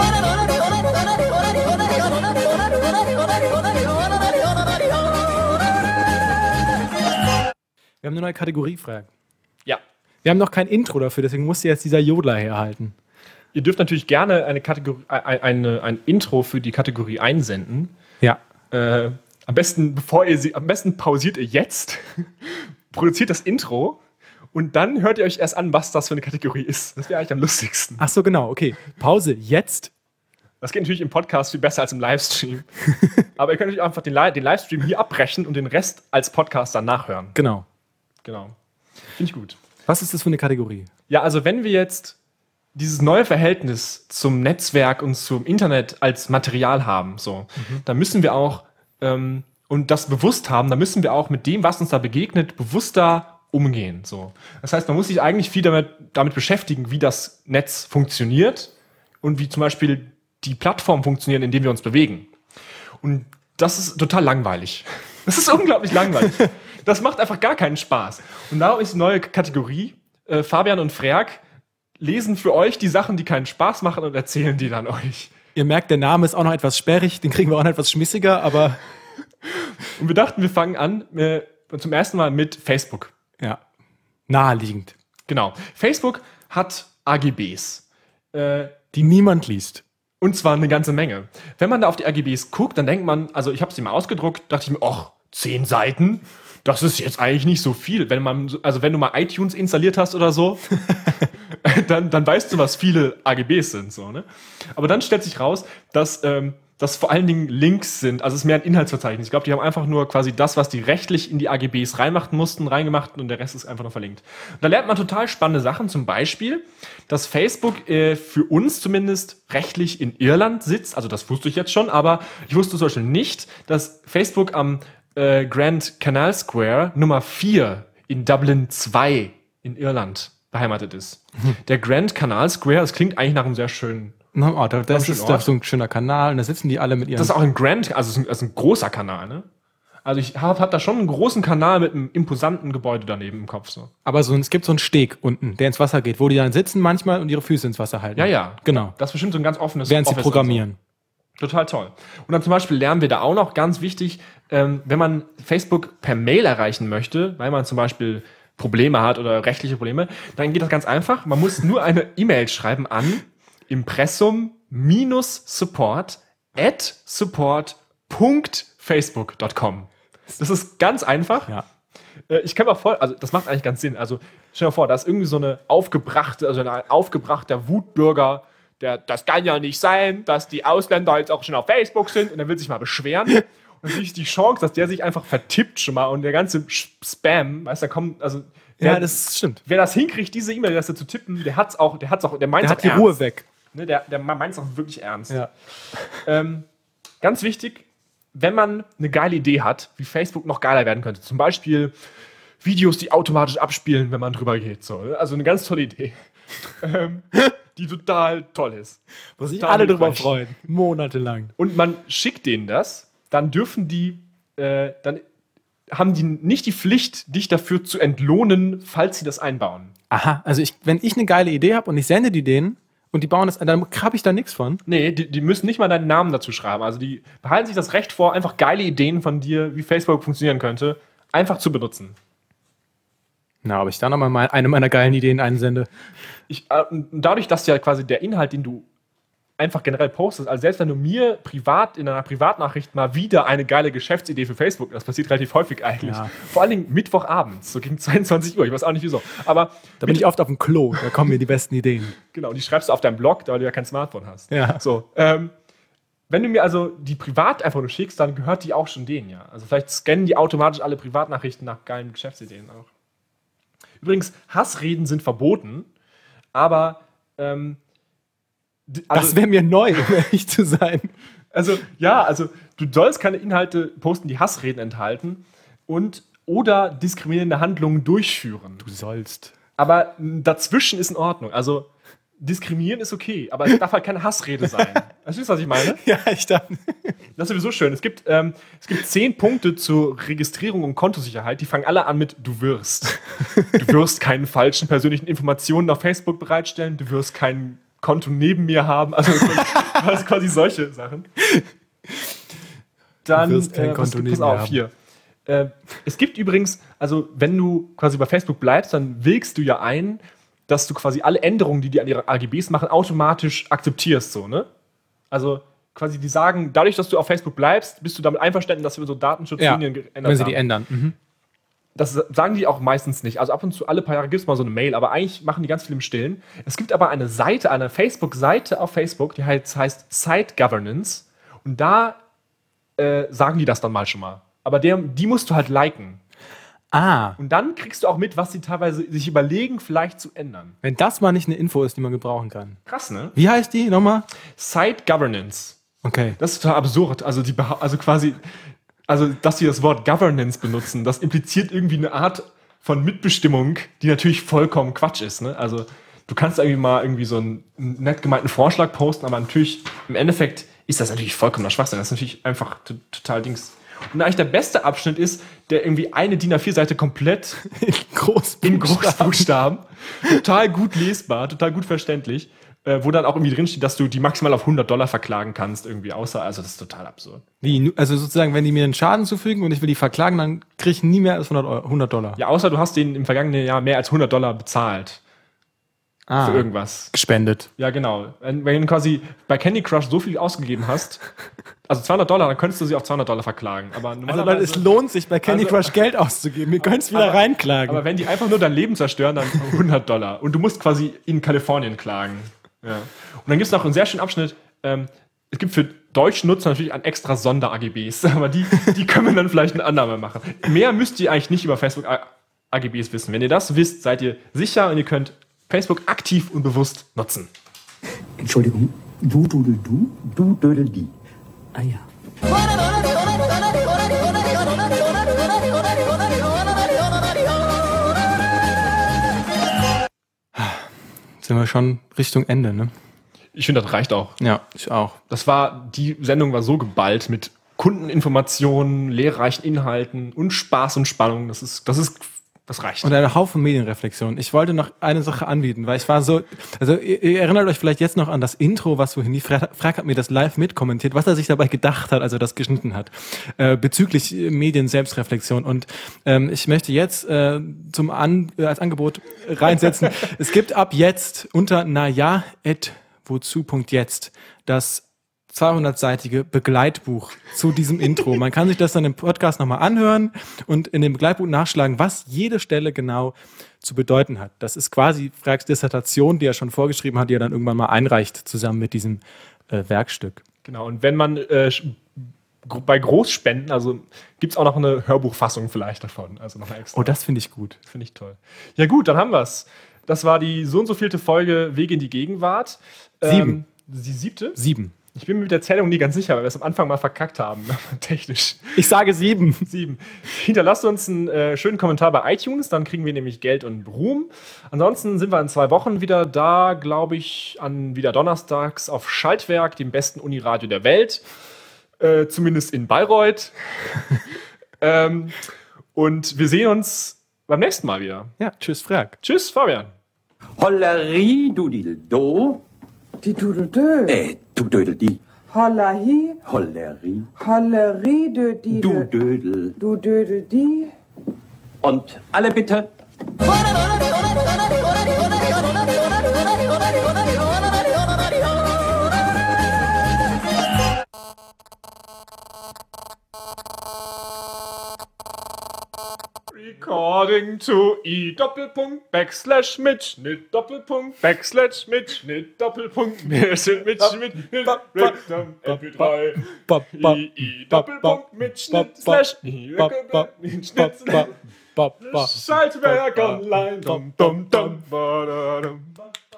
Wir haben eine neue Kategorie, Frank. Ja. Wir haben noch kein Intro dafür, deswegen musste jetzt dieser Jodler herhalten. Ihr dürft natürlich gerne ein Intro für die Kategorie einsenden. Ja. Am besten pausiert ihr jetzt, produziert das Intro und dann hört ihr euch erst an, was das für eine Kategorie ist. Das wäre eigentlich am lustigsten. Ach so, genau, okay. Pause, jetzt. Das geht natürlich im Podcast viel besser als im Livestream. Aber ihr könnt euch einfach den Livestream hier abbrechen und den Rest als Podcast dann nachhören. Genau. Genau. Finde ich gut. Was ist das für eine Kategorie? Ja, also wenn wir jetzt dieses neue Verhältnis zum Netzwerk und zum Internet als Material haben, dann müssen wir auch, und das bewusst haben, dann müssen wir auch mit dem, was uns da begegnet, bewusster umgehen. So. Das heißt, man muss sich eigentlich viel damit beschäftigen, wie das Netz funktioniert und wie zum Beispiel die Plattformen funktionieren, in denen wir uns bewegen. Und das ist total langweilig. Das ist unglaublich langweilig. Das macht einfach gar keinen Spaß. Und darum ist die neue Kategorie, Fabian und Freak lesen für euch die Sachen, die keinen Spaß machen und erzählen die dann euch. Ihr merkt, der Name ist auch noch etwas sperrig, den kriegen wir auch noch etwas schmissiger, aber... Und wir dachten, wir fangen an zum ersten Mal mit Facebook. Ja, naheliegend. Genau. Facebook hat AGBs. Die niemand liest. Und zwar eine ganze Menge. Wenn man da auf die AGBs guckt, dann denkt man, also ich habe sie mal ausgedruckt, dachte ich mir, 10 Seiten? Das ist jetzt eigentlich nicht so viel. Wenn du mal iTunes installiert hast oder so, dann weißt du, was viele AGBs sind. So, ne? Aber dann stellt sich raus, dass das vor allen Dingen Links sind. Also es ist mehr ein Inhaltsverzeichnis. Ich glaube, die haben einfach nur quasi das, was die rechtlich in die AGBs reingemacht und der Rest ist einfach nur verlinkt. Und da lernt man total spannende Sachen. Zum Beispiel, dass Facebook für uns zumindest rechtlich in Irland sitzt. Also das wusste ich jetzt schon, aber ich wusste zum Beispiel nicht, dass Facebook am Grand Canal Square Nummer 4 in Dublin 2 in Irland beheimatet ist. Der Grand Canal Square, das klingt eigentlich nach einem sehr schönen das ist da so ein schöner Kanal und da sitzen die alle mit ihren... Das ist auch ein das ist ein großer Kanal, ne? Also ich hab da schon einen großen Kanal mit einem imposanten Gebäude daneben im Kopf. So. Aber es gibt so einen Steg unten, der ins Wasser geht, wo die dann sitzen manchmal und ihre Füße ins Wasser halten. Ja. Genau. Das ist bestimmt so ein ganz offenes... Während sie programmieren. So. Total toll. Und dann zum Beispiel lernen wir da auch noch, ganz wichtig, wenn man Facebook per Mail erreichen möchte, weil man zum Beispiel Probleme hat oder rechtliche Probleme, dann geht das ganz einfach. Man muss nur eine E-Mail schreiben an impressum-support@support.facebook.com. Das ist ganz einfach. Ja. Ich kann mir auch also das macht eigentlich ganz Sinn. Also stell dir vor, da ist irgendwie so ein aufgebrachter Wutbürger, das kann ja nicht sein, dass die Ausländer jetzt auch schon auf Facebook sind und der will sich mal beschweren. Und natürlich die Chance, dass der sich einfach vertippt schon mal und der ganze Spam, weißt du, da kommt, also das stimmt. Wer das hinkriegt, diese E-Mail zu tippen, der meint es auch die Ruhe weg. Ne, der meint es auch wirklich ernst. Ja. Ganz wichtig, wenn man eine geile Idee hat, wie Facebook noch geiler werden könnte, zum Beispiel Videos, die automatisch abspielen, wenn man drüber geht. So. Also eine ganz tolle Idee, die total toll ist. Wo sich Total alle drüber hilfreich. freuen. Monatelang. Und man schickt denen das, dann dürfen die, dann haben die nicht die Pflicht, dich dafür zu entlohnen, falls sie das einbauen. Aha, also wenn ich eine geile Idee habe und ich sende die denen und die bauen das, dann habe ich da nichts von. Nee, die müssen nicht mal deinen Namen dazu schreiben. Also die behalten sich das Recht vor, einfach geile Ideen von dir, wie Facebook funktionieren könnte, einfach zu benutzen. Na, ob ich da nochmal eine meiner geilen Ideen einsende. Dadurch, dass ja quasi der Inhalt, den du einfach generell postest, also selbst wenn du mir privat in einer Privatnachricht mal wieder eine geile Geschäftsidee für Facebook, das passiert relativ häufig eigentlich, Ja. vor allen Dingen Mittwochabends, so gegen 22 Uhr, ich weiß auch nicht wieso, aber Da bin ich oft auf dem Klo, da kommen mir die besten Ideen. genau, die schreibst du auf deinem Blog, weil du ja kein Smartphone hast. Ja. So, wenn du mir also die privat einfach nur schickst, dann gehört die auch schon denen, ja. Also vielleicht scannen die automatisch alle Privatnachrichten nach geilen Geschäftsideen auch. Übrigens, Hassreden sind verboten, aber Das wäre mir neu, um ehrlich zu sein. Also du sollst keine Inhalte posten, die Hassreden enthalten oder diskriminierende Handlungen durchführen. Du sollst. Aber dazwischen ist in Ordnung. Also diskriminieren ist okay, aber es darf halt keine Hassrede sein. Verstehst du, was ich meine? Ja, ich dachte. Das ist sowieso schön. Es gibt 10 Punkte zur Registrierung und Kontosicherheit, die fangen alle an mit Du wirst. Du wirst keine falschen persönlichen Informationen auf Facebook bereitstellen, du wirst kein Konto neben mir haben, also quasi solche Sachen. Dann, Du wirst kein Konto neben mir haben. Hier. Es gibt übrigens, also wenn du quasi bei Facebook bleibst, dann willigst du ja ein, dass du quasi alle Änderungen, die an ihre AGBs machen, automatisch akzeptierst, so, ne? Also quasi die sagen, dadurch, dass du auf Facebook bleibst, bist du damit einverstanden, dass wir so Datenschutzlinien geändert haben. wenn sie die ändern. Mhm. Das sagen die auch meistens nicht. Also ab und zu, alle paar Jahre gibt es mal so eine Mail, aber eigentlich machen die ganz viel im Stillen. Es gibt aber eine Seite, eine Facebook-Seite auf Facebook, die heißt Site Governance. Und da sagen die das dann mal schon mal. Aber die musst du halt liken. Ah, Und dann kriegst du auch mit, was sie teilweise sich überlegen, vielleicht zu ändern. wenn das mal nicht eine Info ist, die man gebrauchen kann. Krass, ne? Wie heißt die nochmal? Site Governance. Okay. Das ist total absurd. Also dass sie das Wort Governance benutzen, das impliziert irgendwie eine Art von Mitbestimmung, die natürlich vollkommen Quatsch ist. Ne? Also du kannst irgendwie mal irgendwie so einen nett gemeinten Vorschlag posten, aber natürlich im Endeffekt ist das natürlich vollkommener Schwachsinn. Das ist natürlich einfach total Dings. Und eigentlich der beste Abschnitt ist, der irgendwie eine DIN A4-Seite komplett In Großbuchstaben, total gut lesbar, total gut verständlich, wo dann auch irgendwie drinsteht, dass du die maximal auf $100 verklagen kannst, irgendwie außer, also das ist total absurd. Wie, also sozusagen, wenn die mir einen Schaden zufügen und ich will die verklagen, dann kriege ich nie mehr als $100. Ja, außer du hast denen im vergangenen Jahr mehr als $100 bezahlt für irgendwas. Gespendet. Ja, genau. Wenn du quasi bei Candy Crush so viel ausgegeben hast, also $200, dann könntest du sie auf $200 verklagen. Aber Also normalerweise, es lohnt sich, bei Candy Also- Crush Geld auszugeben. Ihr könnt es wieder reinklagen. aber wenn die einfach nur dein Leben zerstören, dann $100. Und du musst quasi in Kalifornien klagen. Ja. Und dann gibt es noch einen sehr schönen Abschnitt. Es gibt für deutsche Nutzer natürlich ein extra Sonder-AGBs, aber die können wir dann vielleicht eine Annahme machen. Mehr müsst ihr eigentlich nicht über Facebook-AGBs wissen. Wenn ihr das wisst, seid ihr sicher und ihr könnt Facebook aktiv und bewusst nutzen. Entschuldigung, du dudel du dödel die. Ah ja. Sind wir schon Richtung Ende, ne? Ich finde, das reicht auch. Ja, ich auch. Die Sendung war so geballt mit Kundeninformationen, lehrreichen Inhalten und Spaß und Spannung. Das reicht. Und ein Haufen Medienreflexion. Ich wollte noch eine Sache anbieten, weil ich war so, also ihr erinnert euch vielleicht jetzt noch an das Intro, was vorhin die Frag hat mir das live mitkommentiert, was er sich dabei gedacht hat, als er das geschnitten hat, bezüglich Medien-Selbstreflexion. Und ich möchte jetzt als Angebot reinsetzen, es gibt ab jetzt unter naja@wozu.jetzt das 200-seitige Begleitbuch zu diesem Intro. Man kann sich das dann im Podcast nochmal anhören und in dem Begleitbuch nachschlagen, was jede Stelle genau zu bedeuten hat. Das ist quasi Frags Dissertation, die er schon vorgeschrieben hat, die er dann irgendwann mal einreicht, zusammen mit diesem Werkstück. Genau, und wenn man bei Großspenden, also gibt es auch noch eine Hörbuchfassung vielleicht davon. Also noch extra. Oh, das finde ich gut. Finde ich toll. Ja gut, dann haben wir es. Das war die so und so vielte Folge Wege in die Gegenwart. 7. Die 7. 7. Ich bin mir mit der Zählung nie ganz sicher, weil wir es am Anfang mal verkackt haben. Technisch. Ich sage 7. 7. Hinterlasst uns einen schönen Kommentar bei iTunes, dann kriegen wir nämlich Geld und Ruhm. Ansonsten sind wir in 2 Wochen wieder da, glaube ich, wieder donnerstags auf Schaltwerk, dem besten Uniradio der Welt. Zumindest in Bayreuth. Und wir sehen uns beim nächsten Mal wieder. Ja, tschüss, Frag. Tschüss, Fabian. Holleri dudildo. Die Dudeldö. Du Dödel, die. Hollahi. Holleri. Holleri dö die. Du Dödel. Du Dödel die. Und alle bitte. Recording to I Doppelpunkt Backslash Mitschnitt Doppelpunkt Backslash Mitschnitt Doppelpunkt Mitschnitt Rhythm MP3 I Doppelpunkt Mitschnitt Slash Mitschnitt Schaltwerk online dum dum dum.